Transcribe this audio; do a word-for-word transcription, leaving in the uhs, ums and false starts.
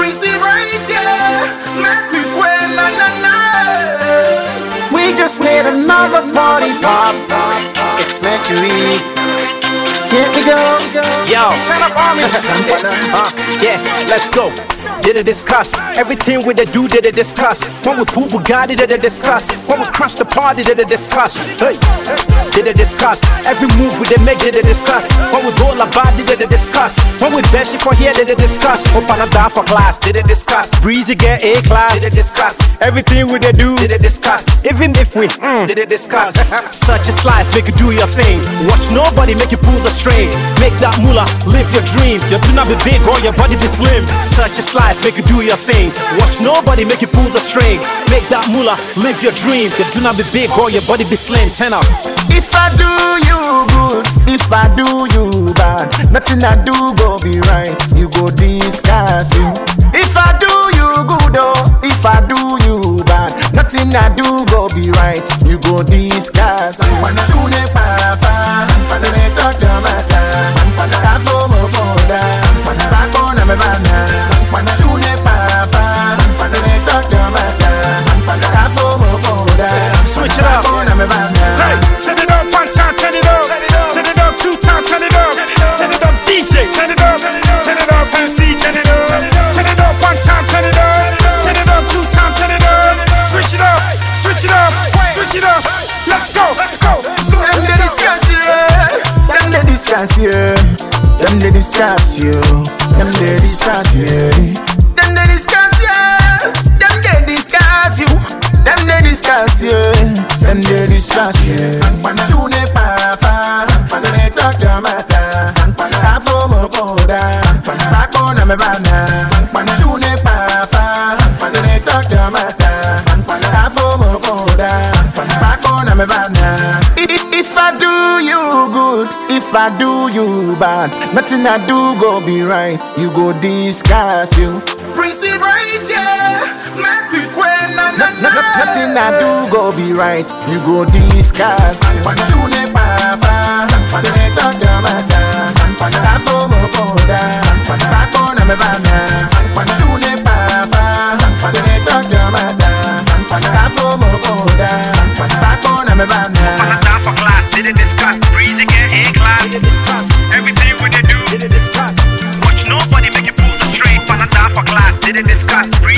Breezy right, yeah. Make we go, na na na. We just made another party pop. It's Mercury. Here we go. Yo, Turn up on me. uh, yeah, let's go. Did it discuss everything with the do? Did it discuss when we pull Bugatti? Did it discuss when we crush the party? Did it discuss? Hey, did it discuss every move we they make? Did it discuss when we go la body? Did it discuss when we bash it for here? Did it discuss open a down for class? Did it discuss Breezy get A class? Did it discuss everything we they do? Did it discuss even if we mm, did it discuss? Such is life, make you do your thing. Watch nobody make you pull the string. Make that moolah, live your dream. Your do not be big or your body be slim. Such is life, make you do your thing. Watch nobody make you pull the string. Make that moolah, live your dream. Your do not be big or your body be slim. Ten up. If I do you good, if I do you bad, nothing I do go be right. You go discuss you. If I do you good, oh, if I do you bad, nothing I do go be right. You go discuss you. Shune pafa, don't talk your matter. Afo mo koda, bako na me bana. Shune pafa, don't talk your matter. Afo mo koda, switch it up. bako na me bana. Hey, turn it up one time, turn it up. Turn it up two times, turn it up. Turn it up D J, turn it up. Turn it up M C, turn it up. Turn it up one time, turn it up. Turn it up two times, turn it up. Switch it up, switch it up, switch it up. Let's go, let's go. Them they discuss you, them they discuss you, them they discuss you, them they discuss you, them they discuss you, them they discuss you, them they discuss you, them they discuss you. Shune pafa, don't talk your matter. Afo mo koda, bako na me bana. Shune pafa, don't talk your matter. Afo mo koda, bako na me bana. If I do you good, if I do you bad, nothing I do go be right. You go discuss you. Breezy right, yeah. Make we go, na na na. Nothing I do go be right. You go discuss. Shune pafa, don't talk your matter. Afo mo koda, bako na me bana. Shune pafa, don't talk your matter. Afo mo koda, bako na me bana. For class, did it discuss? Breezy get A class. Did it discuss Everything we they do. Did it discuss Watch nobody make you pull the string. For class, did it discuss?